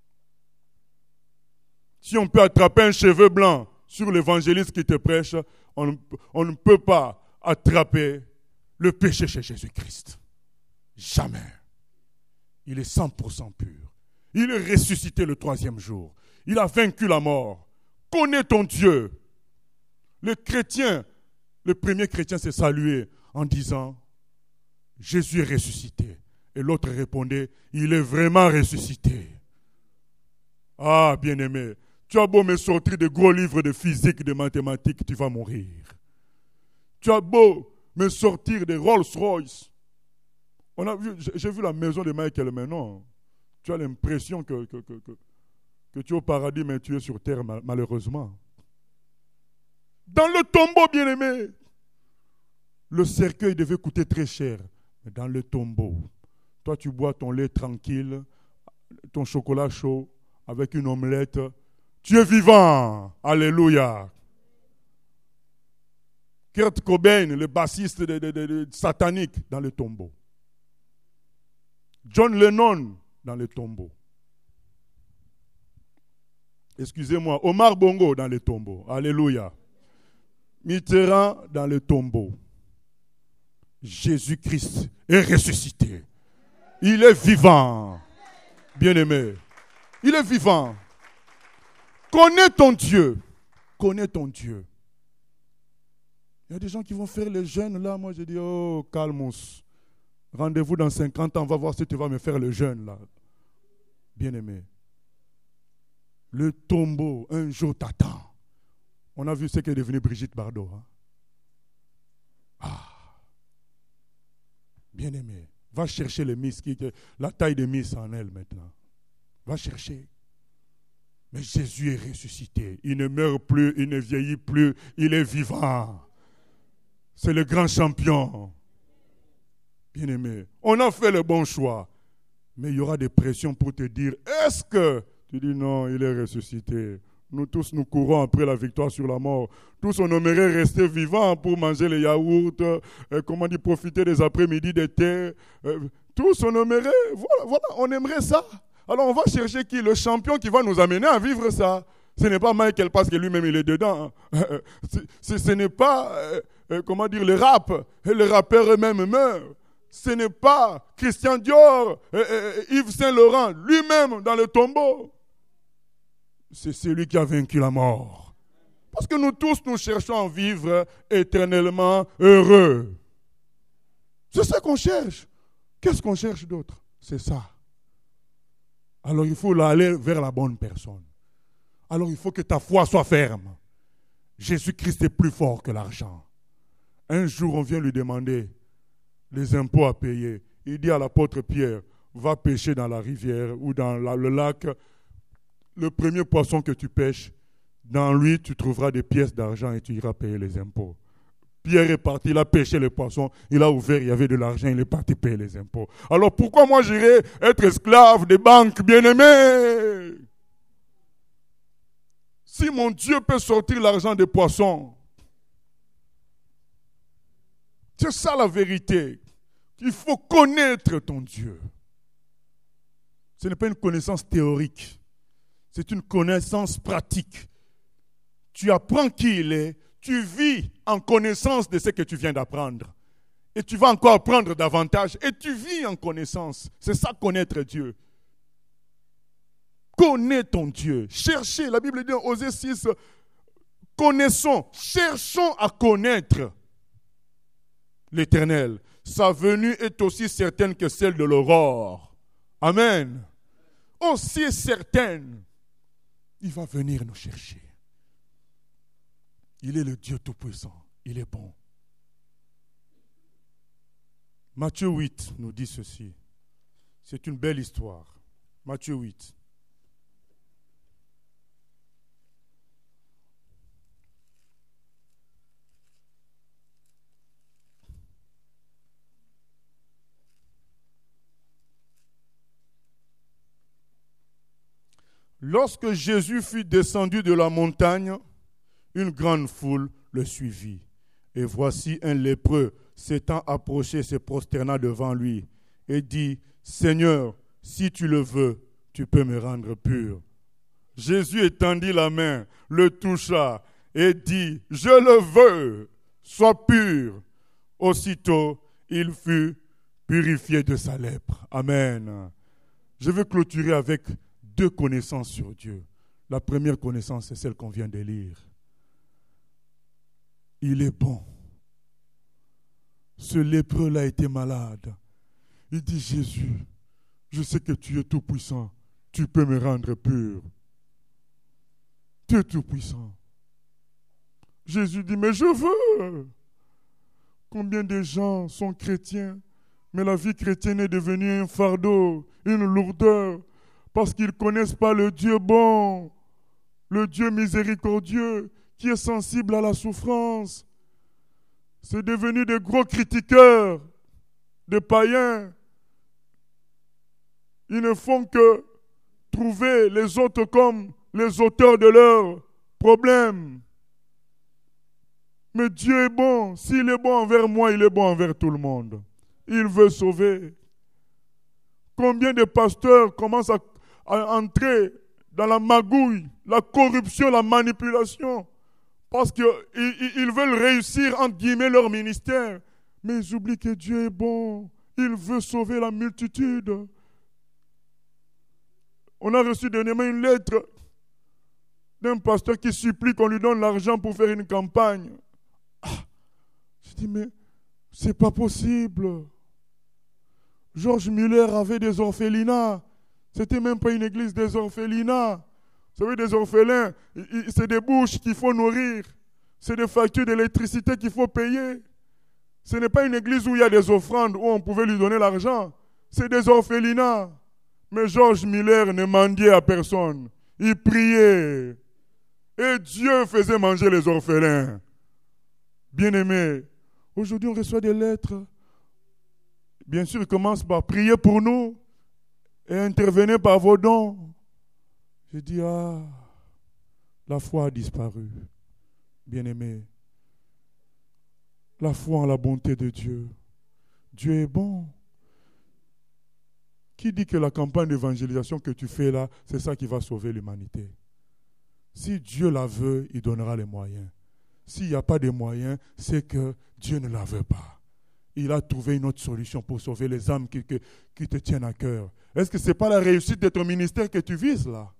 Si on peut attraper un cheveu blanc sur l'évangéliste qui te prêche, on, on ne peut pas attraper le péché chez Jésus-Christ. Jamais. Il est cent pour cent pur. Il est ressuscité le troisième jour. Il a vaincu la mort. Connais ton Dieu. Le chrétien, le premier chrétien s'est salué en disant « Jésus est ressuscité ». Et l'autre répondait « Il est vraiment ressuscité ». Ah, bien-aimé, Tu as beau me sortir de gros livres de physique, de mathématiques, tu vas mourir. Tu as beau me sortir des Rolls-Royce. On a vu, j'ai vu la maison de Michael maintenant. Tu as l'impression que, que, que, que, que tu es au paradis, mais tu es sur terre malheureusement. Dans le tombeau, bien-aimé, le cercueil devait coûter très cher. Mais dans le tombeau, toi tu bois ton lait tranquille, ton chocolat chaud, avec une omelette. Tu es vivant. Alléluia. Kurt Cobain, le bassiste de, de, de, de satanique, dans le tombeau. John Lennon, dans le tombeau. Excusez-moi, Omar Bongo, dans le tombeau. Alléluia. Mitterrand, dans le tombeau. Jésus-Christ est ressuscité. Il est vivant. Bien-aimé. Il est vivant. Connais ton Dieu. Connais ton Dieu. Il y a des gens qui vont faire le jeûne là. Moi, je dis, oh, calmos. Rendez-vous dans cinquante ans, on va voir si tu vas me faire le jeûne là. Bien-aimé. Le tombeau, un jour t'attend. On a vu ce qu'est devenu Brigitte Bardot. Hein? Ah. Bien-aimé. Va chercher les miss, la taille de miss en elle maintenant. Va chercher. Mais Jésus est ressuscité. Il ne meurt plus, il ne vieillit plus, il est vivant. C'est le grand champion. Bien-aimé, on a fait le bon choix. Mais il y aura des pressions pour te dire, est-ce que... Tu dis non, il est ressuscité. Nous tous, nous courons après la victoire sur la mort. Tous, on aimerait rester vivants pour manger les yaourts, euh, comment dire, profiter des après-midi d'été. Euh, tous, on aimerait, voilà, voilà, on aimerait ça. Alors, on va chercher qui? Le champion qui va nous amener à vivre ça. Ce n'est pas Michael parce que lui-même, il est dedans. Hein. Ce, ce n'est pas, euh, euh, comment dire, le rap. Les rappeurs eux-mêmes meurent. Ce n'est pas Christian Dior, euh, euh, Yves Saint-Laurent, lui-même dans le tombeau. C'est celui qui a vaincu la mort. Parce que nous tous, nous cherchons à vivre éternellement heureux. C'est ça qu'on cherche. Qu'est-ce qu'on cherche d'autre? C'est ça. Alors il faut aller vers la bonne personne. Alors il faut que ta foi soit ferme. Jésus-Christ est plus fort que l'argent. Un jour, on vient lui demander les impôts à payer. Il dit à l'apôtre Pierre, va pêcher dans la rivière ou dans la, le lac. Le premier poisson que tu pêches, dans lui, tu trouveras des pièces d'argent et tu iras payer les impôts. Pierre est parti, il a pêché les poissons, il a ouvert, il y avait de l'argent, il est parti payer les impôts. Alors pourquoi moi j'irais être esclave des banques, bien-aimés? Si mon Dieu peut sortir l'argent des poissons, c'est ça la vérité. Il faut connaître ton Dieu. Ce n'est pas une connaissance théorique. C'est une connaissance pratique. Tu apprends qui il est, tu vis en connaissance de ce que tu viens d'apprendre. Et tu vas encore apprendre davantage et tu vis en connaissance. C'est ça connaître Dieu. Connais ton Dieu. Cherchez, la Bible dit en Osée six, connaissons, cherchons à connaître l'Éternel. Sa venue est aussi certaine que celle de l'aurore. Amen. Aussi certaine. Il va venir nous chercher. Il est le Dieu Tout-Puissant. Il est bon. Matthieu huit nous dit ceci. C'est une belle histoire. Matthieu huit. Lorsque Jésus fut descendu de la montagne, une grande foule le suivit. Et voici un lépreux s'étant approché, se prosterna devant lui et dit, « Seigneur, si tu le veux, tu peux me rendre pur. » Jésus étendit la main, le toucha et dit, « Je le veux, sois pur. » Aussitôt, il fut purifié de sa lèpre. Amen. Je veux clôturer avec deux connaissances sur Dieu. La première connaissance, c'est celle qu'on vient de lire. Il est bon. Ce lépreux-là était malade. Il dit, Jésus, je sais que tu es tout puissant. Tu peux me rendre pur. Tu es tout-puissant. Jésus dit, mais je veux. Combien de gens sont chrétiens, mais la vie chrétienne est devenue un fardeau, une lourdeur, parce qu'ils ne connaissent pas le Dieu bon, le Dieu miséricordieux, qui est sensible à la souffrance. C'est devenu des gros critiqueurs, des païens. Ils ne font que trouver les autres comme les auteurs de leurs problèmes. Mais Dieu est bon. S'il est bon envers moi, il est bon envers tout le monde. Il veut sauver. Combien de pasteurs commencent à, à entrer dans la magouille, la corruption, la manipulation, parce qu'ils ils veulent réussir, entre guillemets, leur ministère. Mais ils oublient que Dieu est bon. Il veut sauver la multitude. On a reçu dernièrement une lettre d'un pasteur qui supplie qu'on lui donne l'argent pour faire une campagne. Ah, je dis, mais c'est pas possible. George Muller avait des orphelinats. C'était même pas une église, des orphelinats. Vous savez, des orphelins, c'est des bouches qu'il faut nourrir. C'est des factures d'électricité qu'il faut payer. Ce n'est pas une église où il y a des offrandes, où on pouvait lui donner l'argent. C'est des orphelinats. Mais George Muller ne mendiait à personne. Il priait. Et Dieu faisait manger les orphelins. Bien-aimés, aujourd'hui on reçoit des lettres. Bien sûr, il commence par prier pour nous et intervenez par vos dons. Je dis, ah, la foi a disparu. Bien-aimés, la foi en la bonté de Dieu. Dieu est bon. Qui dit que la campagne d'évangélisation que tu fais là, c'est ça qui va sauver l'humanité? Si Dieu la veut, il donnera les moyens. S'il n'y a pas de moyens, c'est que Dieu ne la veut pas. Il a trouvé une autre solution pour sauver les âmes qui, qui, qui te tiennent à cœur. Est-ce que ce n'est pas la réussite de ton ministère que tu vises là?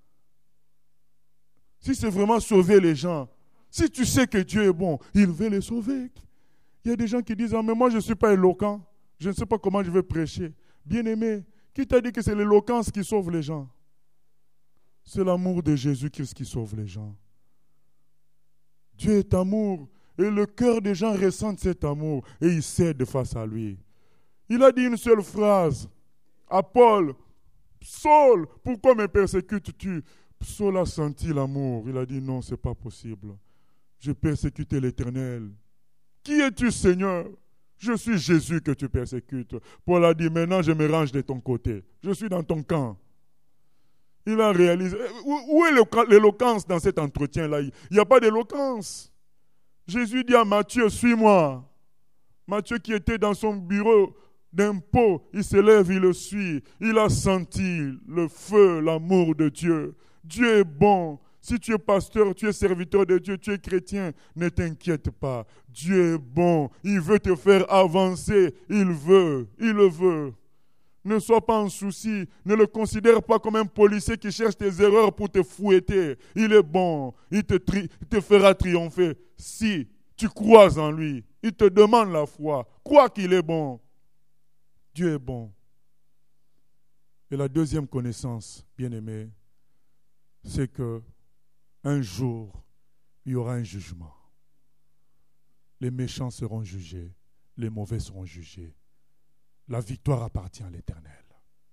Si c'est vraiment sauver les gens, si tu sais que Dieu est bon, il veut les sauver. Il y a des gens qui disent, ah, mais moi je ne suis pas éloquent, je ne sais pas comment je vais prêcher. Bien-aimé, qui t'a dit que c'est l'éloquence qui sauve les gens? C'est l'amour de Jésus-Christ qui sauve les gens. Dieu est amour et le cœur des gens ressent cet amour et ils cèdent face à lui. Il a dit une seule phrase à Paul, Saul, pourquoi me persécutes-tu? Saul a senti l'amour. Il a dit non, ce n'est pas possible. Je persécute l'Éternel. Qui es-tu, Seigneur? Je suis Jésus que tu persécutes. Paul a dit, maintenant je me range de ton côté. Je suis dans ton camp. Il a réalisé. Où est l'éloquence dans cet entretien-là? Il n'y a pas d'éloquence. Jésus dit à Matthieu, suis-moi. Matthieu qui était dans son bureau d'impôt, il se lève, il le suit. Il a senti le feu, l'amour de Dieu. Dieu est bon. Si tu es pasteur, tu es serviteur de Dieu, tu es chrétien, ne t'inquiète pas. Dieu est bon. Il veut te faire avancer. Il veut. Il le veut. Ne sois pas en souci. Ne le considère pas comme un policier qui cherche tes erreurs pour te fouetter. Il est bon. Il te, tri- il te fera triompher. Si tu crois en lui, il te demande la foi. Crois qu'il est bon. Dieu est bon. Et la deuxième connaissance, bien-aimé, c'est que un jour, il y aura un jugement. Les méchants seront jugés, les mauvais seront jugés. La victoire appartient à l'Éternel.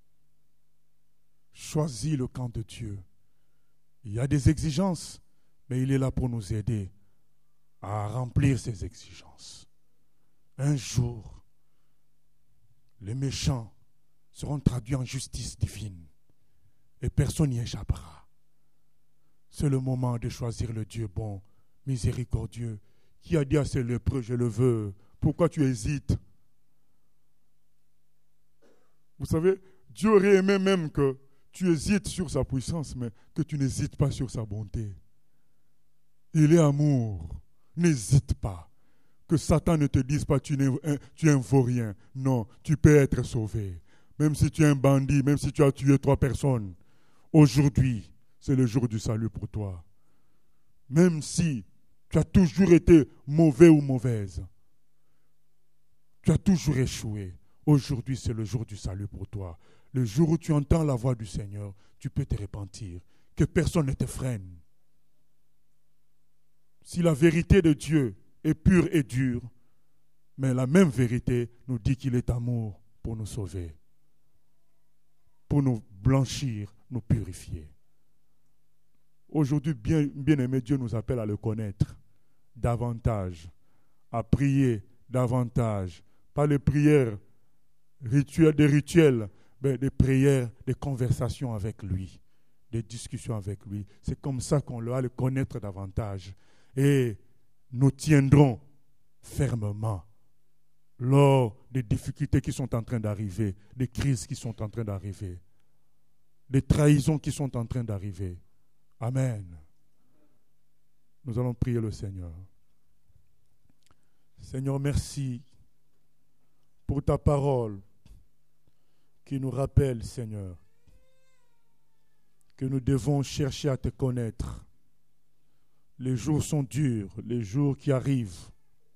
Choisis le camp de Dieu. Il y a des exigences, mais il est là pour nous aider à remplir ces exigences. Un jour, les méchants seront traduits en justice divine et personne n'y échappera. C'est le moment de choisir le Dieu bon, miséricordieux, qui a dit à ces lépreux, je le veux. Pourquoi tu hésites? Vous savez, Dieu aurait aimé même que tu hésites sur sa puissance, mais que tu n'hésites pas sur sa bonté. Il est amour. N'hésite pas. Que Satan ne te dise pas tu, tu es un vaurien. Non, tu peux être sauvé. Même si tu es un bandit, même si tu as tué trois personnes. Aujourd'hui, c'est le jour du salut pour toi. Même si tu as toujours été mauvais ou mauvaise, tu as toujours échoué. Aujourd'hui, c'est le jour du salut pour toi. Le jour où tu entends la voix du Seigneur, tu peux te repentir. Que personne ne te freine. Si la vérité de Dieu est pure et dure, mais la même vérité nous dit qu'il est amour pour nous sauver, pour nous blanchir, nous purifier. Aujourd'hui, bien, bien-aimé, Dieu nous appelle à le connaître davantage, à prier davantage, pas les prières rituelles, des rituels, mais des prières, des conversations avec lui, des discussions avec lui. C'est comme ça qu'on va le connaître davantage. Et nous tiendrons fermement lors des difficultés qui sont en train d'arriver, des crises qui sont en train d'arriver, des trahisons qui sont en train d'arriver. Amen. Nous allons prier le Seigneur. Seigneur, merci pour ta parole qui nous rappelle, Seigneur, que nous devons chercher à te connaître. Les jours sont durs, les jours qui arrivent.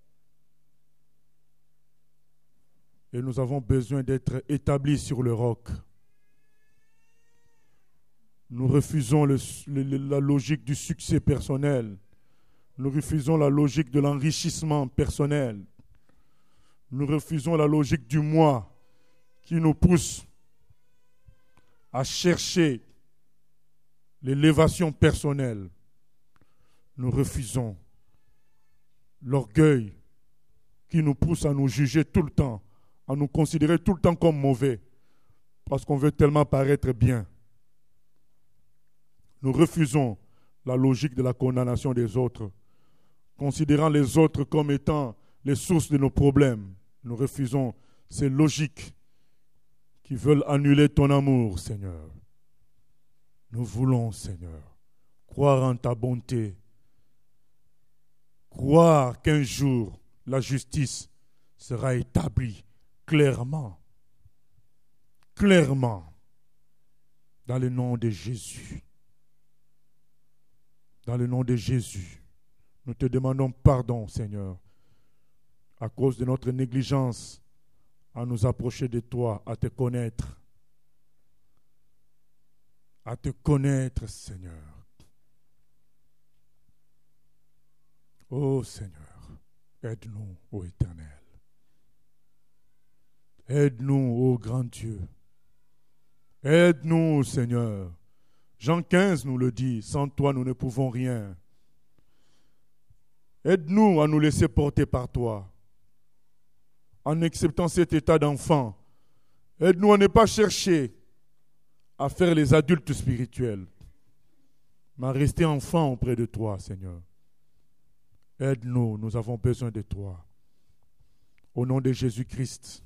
Et nous avons besoin d'être établis sur le roc. Nous refusons le, le, la logique du succès personnel. Nous refusons la logique de l'enrichissement personnel. Nous refusons la logique du moi qui nous pousse à chercher l'élévation personnelle. Nous refusons l'orgueil qui nous pousse à nous juger tout le temps, à nous considérer tout le temps comme mauvais, parce qu'on veut tellement paraître bien. Nous refusons la logique de la condamnation des autres, considérant les autres comme étant les sources de nos problèmes. Nous refusons ces logiques qui veulent annuler ton amour, Seigneur. Nous voulons, Seigneur, croire en ta bonté, croire qu'un jour la justice sera établie clairement, clairement, dans le nom de Jésus. Dans le nom de Jésus, nous te demandons pardon, Seigneur, à cause de notre négligence à nous approcher de toi, à te connaître. À te connaître, Seigneur. Ô Seigneur, aide-nous, ô Éternel. Aide-nous, ô grand Dieu. Aide-nous, Seigneur. Jean quinze nous le dit, sans toi nous ne pouvons rien. Aide-nous à nous laisser porter par toi. En acceptant cet état d'enfant, aide-nous à ne pas chercher à faire les adultes spirituels, mais à rester enfant auprès de toi, Seigneur. Aide-nous, nous avons besoin de toi. Au nom de Jésus-Christ.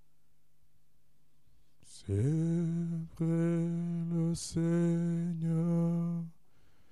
C'est vrai, le Seigneur